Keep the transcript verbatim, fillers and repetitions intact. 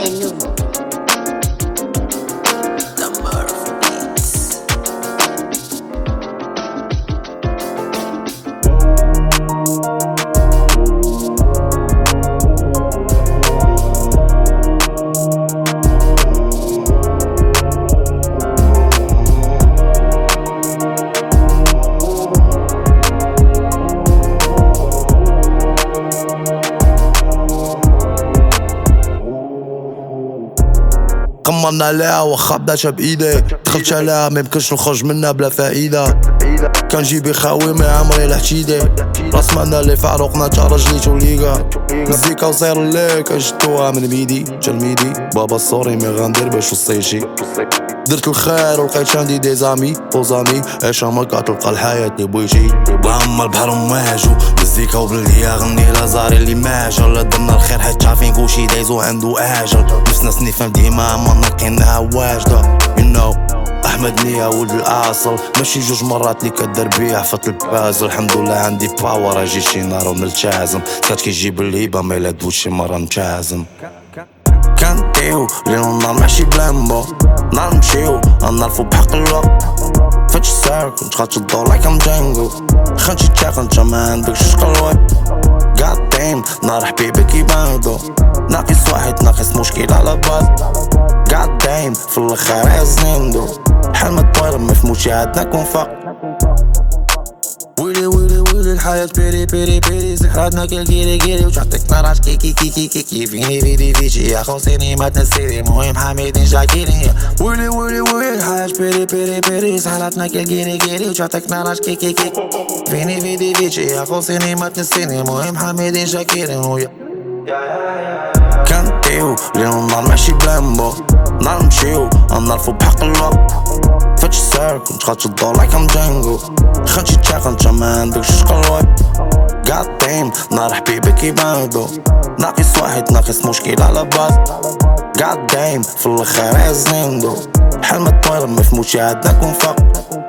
قمرنا عليها واخا بداتها بايدي، دخلت عليها ميمكنش نخرج منها بلا فائدة. كان جيبي خاوي ما عمري لحتيدي، راس مالنا اللي فاروقنا تا رجليتو ليكا. مزيكا وصير اللي كنشدوها من ميدي جا الميدي، بابا سوري مي غندير باش وصيتي. درت الخير ولقيت عندي دي زامي بوزامي، عيش ما كتلقى الحياة اللي بغيتي. بلاما البحر وماجو مزيكا وبلدية غني لازاري اللي ماجر. لا درنا الخير حيت عارفين كلشي دايزو عندو اجل، نفسنا سنيفهم ديما ما نلقيناها واجدة. you know احمد نيا ولد الاصل، ماشي جوج مرات اللي كدير بيها فت البازل. الحمد لله عندي باور اجي شي نهار ونلتزم، كات كيجيب الهيبة ما الا دوز شي مرة نتعازم. كنطيو ليل ونهار ماشي بلامبو، نهار نمشيو غنعرفو بحق الوقت. فاتش السير كنت خاطش الدور لايك ام جانجو، خانتي تاكل نتا ما عندكش شقلوي. God damn نهار حبيبي كيباندو، ناقص واحد ناقص مشكل على باز. God damn في الاخر عزندو، حال ما طاير ما فهموش عادنا كون فاق. ويلي ويلي ويلي الحياة بيري بيري بيري، زهراتنا كالكيري كيري وتعطيك نراش كي كي كي كي كي كي. فيني فيدي فيشي يا خوصيني ما تنسيني، مهم حميدين شاكيري. ويلي ويلي ويلي الحياة بيري بيري بيري، زهراتنا كالكيري كيري وتعطيك نراش كي كي كي. فيني فيدي فيشي يا خوصيني ما تنسيني، مهم حميدين شاكيري. ويا كنطيو ليل ونهار ماشي بلامبو، نهار نمشيو غنعرفو بحق الوقت. فاتش السير كنت خاطش الدور لايك ام جانجو، خانتي تاكل نتا ما عندكش شقلوي. God damn نهار حبيبي كيباندو، ناقص واحد ناقص مشكل على باز. God damn في الاخر عزندو، حال ما طاير ما فهموش عادنا كون فاق.